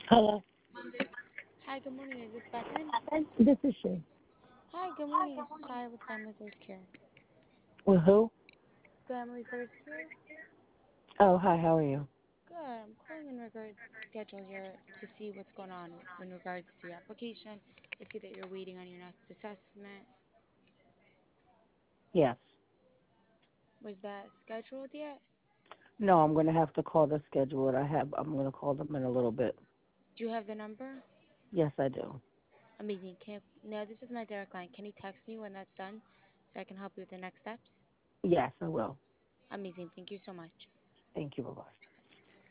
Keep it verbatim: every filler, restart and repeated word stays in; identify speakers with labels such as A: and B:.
A: Hello.
B: Hi, good morning. Is this Bethan?
A: This is she.
B: Hi, good morning. This is Shia with Family First Care.
A: With who?
B: Family First Care?
A: Oh, hi. How are you?
B: Good. I'm calling in regards to schedule here to see what's going on in regards to your application. I see that you're waiting on your next assessment.
A: Yes.
B: Was that scheduled yet?
A: No, I'm going to have to call the schedule. I have. I'm going to call them in a little bit.
B: Do you have the number?
A: Yes, I do.
B: Amazing. Can now this is my direct line. Can you text me when that's done so I can help you with the next steps?
A: Yes, I will.
B: Amazing. Thank you so much.
A: Thank you. Bye bye.